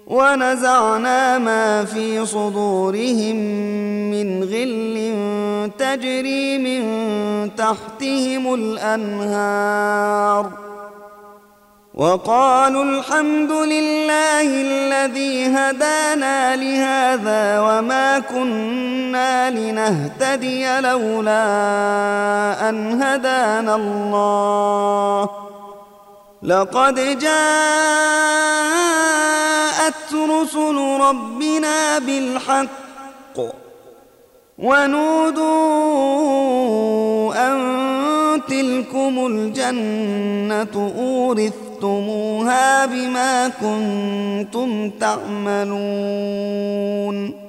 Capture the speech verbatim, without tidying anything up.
ونزعنا ما في صدورهم من غل تجري من تحتهم الأنهار وقالوا الحمد لله الذي هدانا لهذا وما كنا لنهتدي لولا أن هدانا الله لقد جاءت رسل ربنا بالحق ونودوا أن تلكم الجنة أورثتموها بما كنتم تعملون